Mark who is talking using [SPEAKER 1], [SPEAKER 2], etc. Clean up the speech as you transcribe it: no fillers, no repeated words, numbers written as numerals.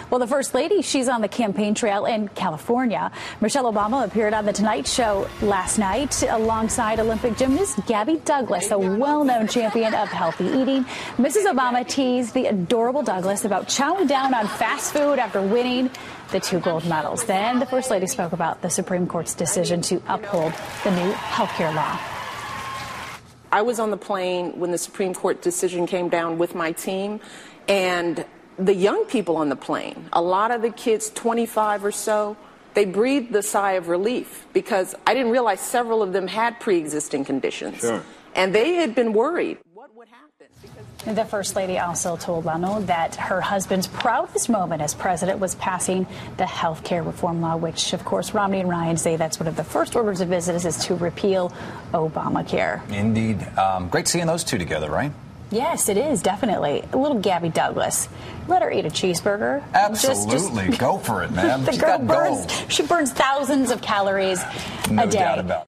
[SPEAKER 1] Well, the First Lady, she's on the campaign trail in California. Michelle Obama appeared on The Tonight Show last night alongside Olympic gymnast Gabby Douglas, a well-known champion of healthy eating. Mrs. Obama teased the adorable Douglas about chowing down on fast food after winning the 2 gold medals. Then the First Lady spoke about the Supreme Court's decision to uphold the new health care law.
[SPEAKER 2] I was on the plane when the Supreme Court decision came down with my team, and the young people on the plane, a lot of the kids, 25 or so, they breathed the sigh of relief because I didn't realize several of them had pre-existing conditions.
[SPEAKER 3] Sure.
[SPEAKER 2] And they had been worried. What would happen?
[SPEAKER 1] The First Lady also told Lano that her husband's proudest moment as president was passing the health care reform law, which, of course, Romney and Ryan say that's one of the first orders of business is to repeal Obamacare.
[SPEAKER 4] Indeed. Great seeing those two together, right?
[SPEAKER 1] Yes, it is, definitely. A little Gabby Douglas. Let her eat a cheeseburger.
[SPEAKER 4] Absolutely. Go for it, man.
[SPEAKER 1] The girl burns thousands of calories a day.
[SPEAKER 4] No doubt about it.